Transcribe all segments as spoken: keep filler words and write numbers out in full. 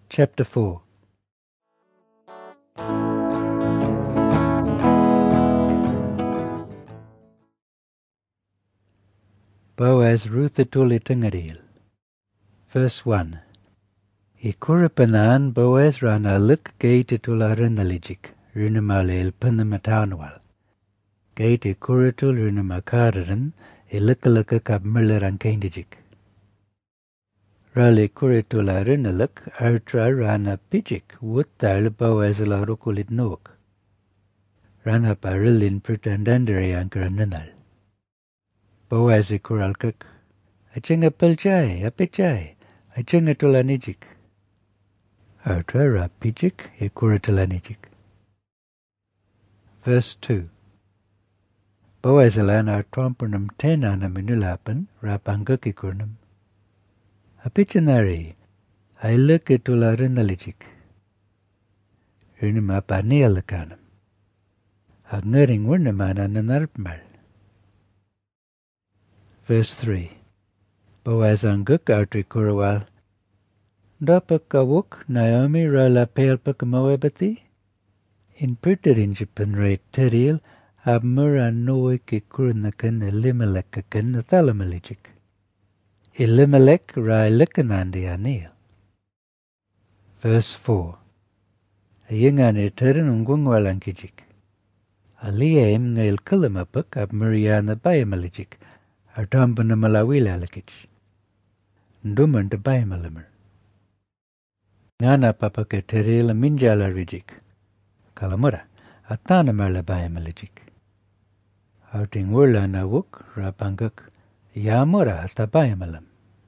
Chapter four. Boaz Ruth Tuli Tungaril. Verse one. I Kuripanan Boaz Rana Luk Gate Tula Rendalijik, Runamalil Punamatanwal. Gate Kuritul Runamakararan, Ilikaluka Kabmiller Kaindijik. Rally Kuritula Renaluk, Artra Rana Pijik, Wuttal Boaz La Rukulit Nook. Rana Parilin Pretendandari Ankarananal. Boaz Kuralkuk. I chinga Piljai, a Pijai, I chinga Tulanijik. Artra Rapijik, e Kuritulanijik. Verse two. Boaz Alan Artrompernum Tenana Minulapan, Rapangukikurnum. A Pichanari, I look at Tularindalijik. Unima Panialakanum. A Nering Wurnaman and an Arpmal. Verse three. Boaz Anguk Artri Kurawal. Dapakawuk Naomi Rala Pelpak Moabati. In Priterinjipan Ray Teril, Abmura Noik Kurnakan Elimelekakan Thalamalijik. Elimelech Rai Likanandi Anil. Verse four. A Yingani Terin Ungwalankijik. Aliaim Nail Kulimapak Abmuriana Bayamalijik. Artombana Malawila Lakich. Nduman to Bayamalimer. Nana Papaka Teril Minjala Rijik. Kalamura. Atana Marla Bayamalijik. Outing Wurla Nawuk Rapanguk. Yamura hasta Bayamalam.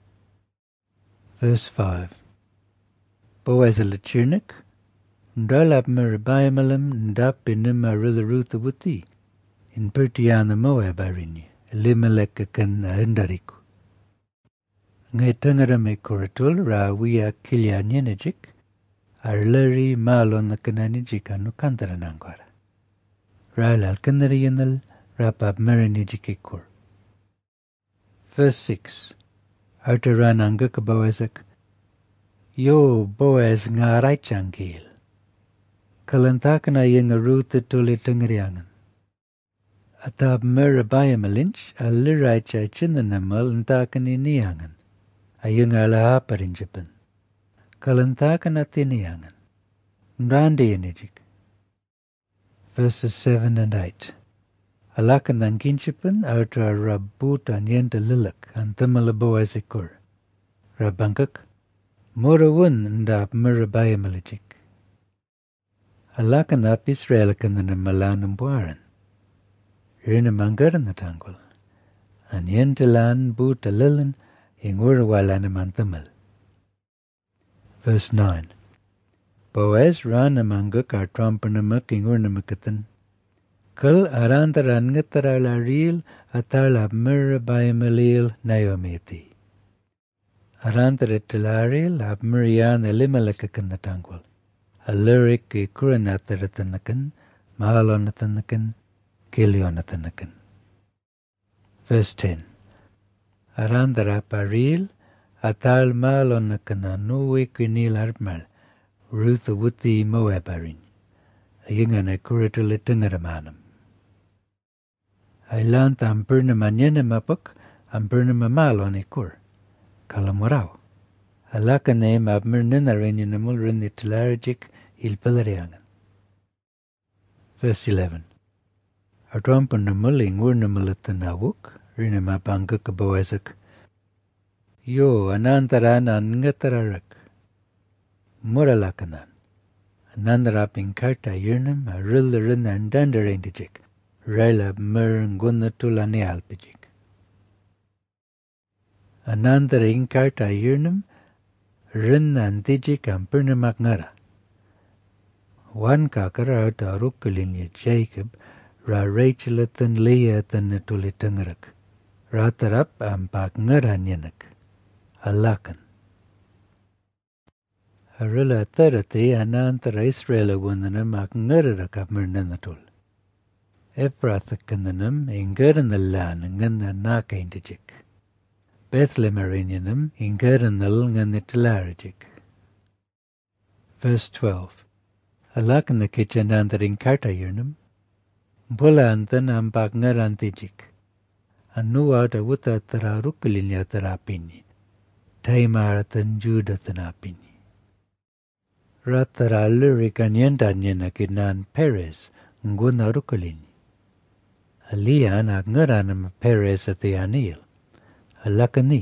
Verse five. Boaz a Lachunik. Ndalab Mer Bayamalam Ndap Inima Rutha Wuti. In Pertiana Moabarini. Elimelekakan Indariku. Ngay Tangarame Kuratul Ra Wia Kilyanyanijik. Arleri Malon the Kananijik anu Kantaranangwara. Rala Kanarianal Rapab Merinijikikur. Verse six. Artaranangak Boazak. Yo Boaz Ngaraicangil. Kalantakana Yinga Ruth Tuli Tungariangan. Atab Merabayamalinch, a Liraicha Chinanamal and Takani Niangan. A young Alahaparin Japan. Kalantakana Tiniangan. Randi Inijik. Verses seven and eight. Alakan and Kinchipan, Artra Rabut and Yenta Lilak, and Tamalaboazikur. Rabankak. Morawun and Ab Merabayamalijik. Alakan up Israelikan and Malanum Buaran. Rina Mangaran the Tangwal. And Yentilan boot a lilin in Wurwalanamanthamal. Verse nine. Boaz ran among our trompanamuk in Urnamakatan. Kul arantarangatara real atarla mirra baimalil Naomiti. Arantaretilarial ab Mirian elimelekakan the Tangwal. A lyric e kuranataratanakan, mahalonatanakan. Kilionatanakan. Verse ten. Arandara paril, atal malonakana nuwe quinil armal, Ruth wuti moabarin, a yingana kuritulitungaramanum. Ailant ampurnama nyenamapuk, ampurnama malonikur, kalamurao. Alakane abmurninarinamul rinitilarigic il pilariangan. Verse eleven. Artrompan namuling wurnamulitanawuk, rinamapanguk Boazak. Yo anantaranan ngatararak. Muralakanan. Anandaraping karta yurnam, a rillarin and dandarindijik. Raila mur gunatulani alpijik. Anandaring karta yurnam, rin antijik ampurnamak ngara. One kakara out arukulin Jacob. Ra Rachelatan Leatan Tulitungarak. Ratarap ampak ngaranyanak. Alakan. Arilla Therati Anantara Israel Wundanam ak ngararak mernanatul. Ephrathakananam ingaran the lan ngan the nakaindijik. Bethlehem Arinianum ingaran the ngan the tilarajik. Verse twelve. Alakan the kitchen and the incarta yurnum. Bula antan ampak ngarantijik. Anu out a wuta tara rukilinya tarapini. Taimar juda tanapini. Ratara lyric anyenda nyena kinan Perez nguna rukulini. Alian ag ngaranam Perez at the anil. Alakani.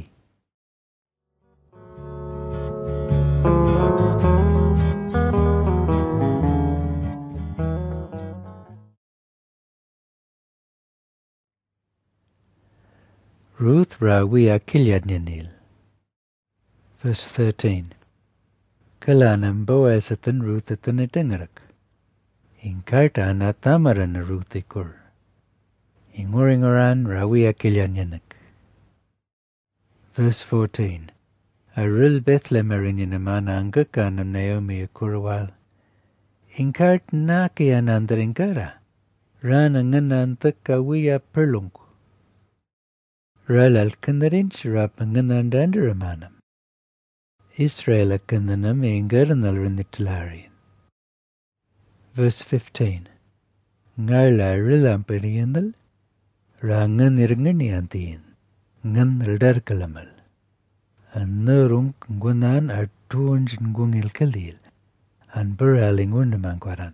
Ruth Rawia Kilyadnyanil. Verse thirteen. Kalanam Boazatan Ruthatan etingarak. Inkarta na tamaran na Ruthikur. Inguringaran Rawia Kilyadnyanak. Verse fourteen. Aril Bethlehemerin inamana angakanam Naomi Akurawal. Inkart na kiyanandarinkara. Rananganantaka wiya perlunku. Ralal kandarin shirapanganandandaramanam. Israel kandanam engaranalrinitlarian. Verse fifteen. Ngarla rilamperiandal. Rangan irganiantian. Ngan rdarkalamal. Annurung ngunan artuunj ngungil kalil. An buraling undamankwaran.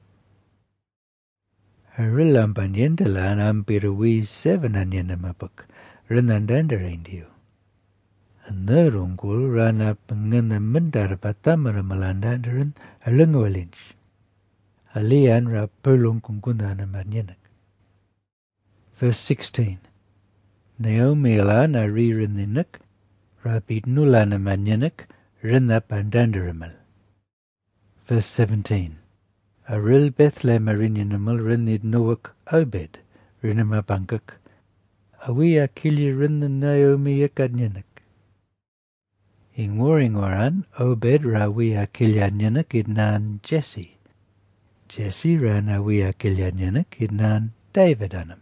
Rilampanyendala ampiruwi seven anyanamapuk. Renandandaraindio. Annurungul rana penganamendar patamara malandandaran alungwalinch. Alian ra perlung kungundana manyanak. Verse sixteen. Naomi alana ririninak, rapid nulana manyanak, rinapandandaramal. Verse seventeen. Aril Bethlehem arininamal rinid noak Obed, rinamapankak. Awiya kili rinna Naomi yakadnyanak. Ingwaring waran, Obed rawiya kilyanyanak idnan Jesse. Jesse ran awiya kilyanyanak idnan David anam.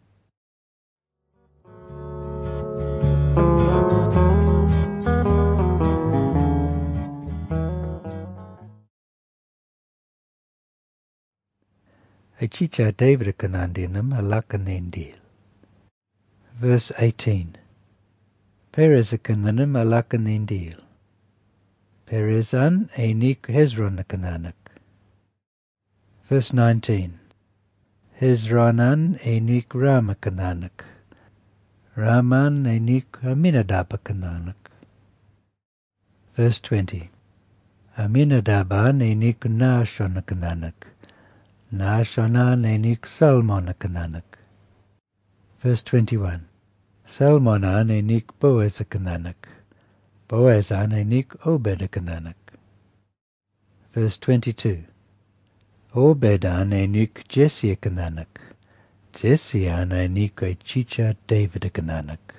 Achicha David kanandinam alakanendil. Verse eighteen. Perez kananam alakanendil. Perezan enik Hezron kananak. Verse nineteen. Hezronan enik Rama kananak. Raman enik Aminadab kananak. Verse twenty. Aminadaban enik Nashon kananak. Nashonan enik Salmon kananak. Verse twenty-one. Salmonan enik Boaz kananak. Boazan enik Obed kananak. Verse twenty-two. Obedan enik Jesse kananak. Jessean enik Achicha David kananak.